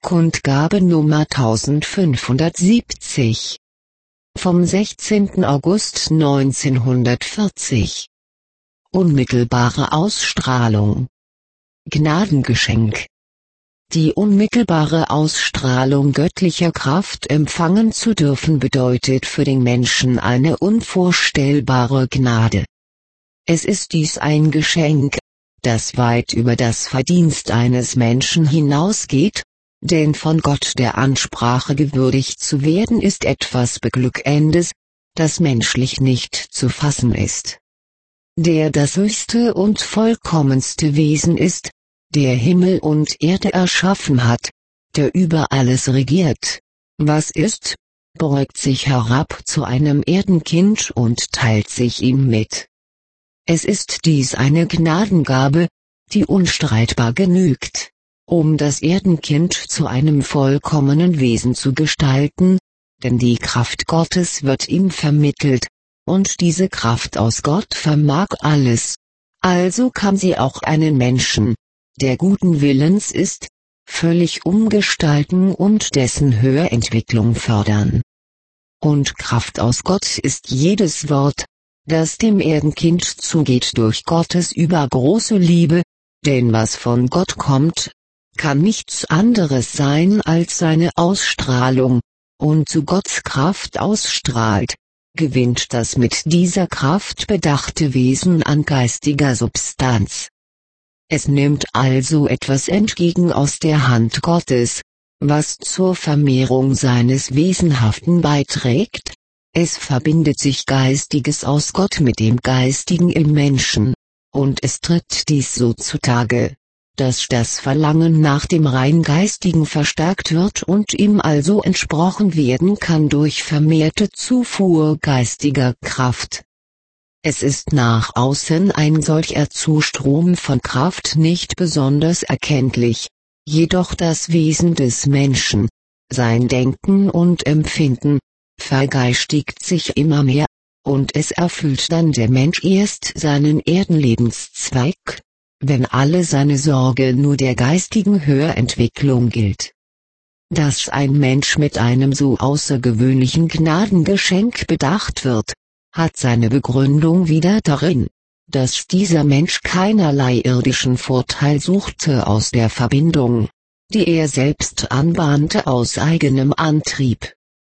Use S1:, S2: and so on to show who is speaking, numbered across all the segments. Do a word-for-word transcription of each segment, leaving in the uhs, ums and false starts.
S1: Kundgabe Nummer eintausendfünfhundertsiebzig vom sechzehnten August neunzehnhundertvierzig. Unmittelbare Ausstrahlung. Gnadengeschenk. Die unmittelbare Ausstrahlung göttlicher Kraft empfangen zu dürfen bedeutet für den Menschen eine unvorstellbare Gnade. Es ist dies ein Geschenk, das weit über das Verdienst eines Menschen hinausgeht, denn von Gott der Ansprache gewürdigt zu werden ist etwas Beglückendes, das menschlich nicht zu fassen ist. Der das höchste und vollkommenste Wesen ist, der Himmel und Erde erschaffen hat, der über alles regiert, was ist, beugt sich herab zu einem Erdenkind und teilt sich ihm mit. Es ist dies eine Gnadengabe, die unstreitbar genügt, um das Erdenkind zu einem vollkommenen Wesen zu gestalten, denn die Kraft Gottes wird ihm vermittelt, und diese Kraft aus Gott vermag alles, also kann sie auch einen Menschen, der guten Willens ist, völlig umgestalten und dessen Höherentwicklung fördern. Und Kraft aus Gott ist jedes Wort, das dem Erdenkind zugeht durch Gottes übergroße Liebe, denn was von Gott kommt, kann nichts anderes sein als seine Ausstrahlung, und zu Gottes Kraft ausstrahlt, gewinnt das mit dieser Kraft bedachte Wesen an geistiger Substanz. Es nimmt also etwas entgegen aus der Hand Gottes, was zur Vermehrung seines Wesenhaften beiträgt, es verbindet sich Geistiges aus Gott mit dem Geistigen im Menschen, und es tritt dies so zutage, dass das Verlangen nach dem rein Geistigen verstärkt wird und ihm also entsprochen werden kann durch vermehrte Zufuhr geistiger Kraft. Es ist nach außen ein solcher Zustrom von Kraft nicht besonders erkenntlich, jedoch das Wesen des Menschen, sein Denken und Empfinden, vergeistigt sich immer mehr, und es erfüllt dann der Mensch erst seinen Erdenlebenszweck, wenn alle seine Sorge nur der geistigen Höherentwicklung gilt. Dass ein Mensch mit einem so außergewöhnlichen Gnadengeschenk bedacht wird, hat seine Begründung wieder darin, dass dieser Mensch keinerlei irdischen Vorteil suchte aus der Verbindung, die er selbst anbahnte aus eigenem Antrieb.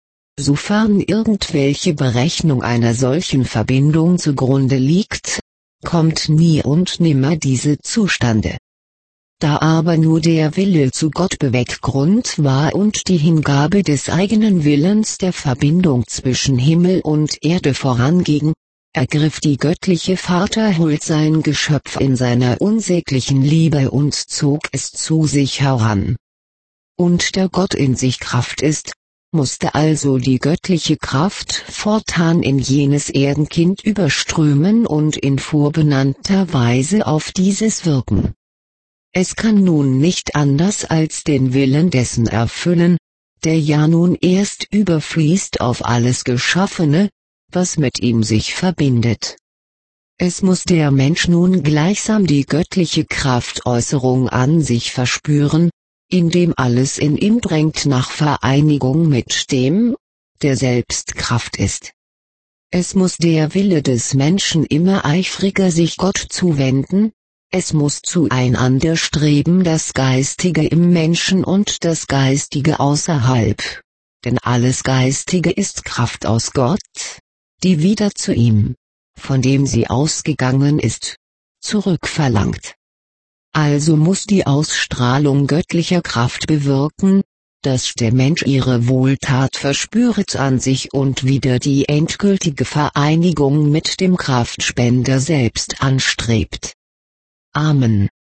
S1: Sofern irgendwelche Berechnung einer solchen Verbindung zugrunde liegt, kommt nie und nimmer diese zustande. Da aber nur der Wille zu Gott Beweggrund war und die Hingabe des eigenen Willens der Verbindung zwischen Himmel und Erde voranging, ergriff die göttliche Vaterhuld sein Geschöpf in seiner unsäglichen Liebe und zog es zu sich heran. Und der Gott in sich Kraft ist, musste also die göttliche Kraft fortan in jenes Erdenkind überströmen und in vorbenannter Weise auf dieses wirken. Es kann nun nicht anders als den Willen dessen erfüllen, der ja nun erst überfließt auf alles Geschaffene, was mit ihm sich verbindet. Es muss der Mensch nun gleichsam die göttliche Kraftäußerung an sich verspüren, indem alles in ihm drängt nach Vereinigung mit dem, der selbst Kraft ist. Es muss der Wille des Menschen immer eifriger sich Gott zuwenden, es muss zueinander streben das Geistige im Menschen und das Geistige außerhalb, denn alles Geistige ist Kraft aus Gott, die wieder zu ihm, von dem sie ausgegangen ist, zurückverlangt. Also muss die Ausstrahlung göttlicher Kraft bewirken, dass der Mensch ihre Wohltat verspüret an sich und wieder die endgültige Vereinigung mit dem Kraftspender selbst anstrebt. Amen.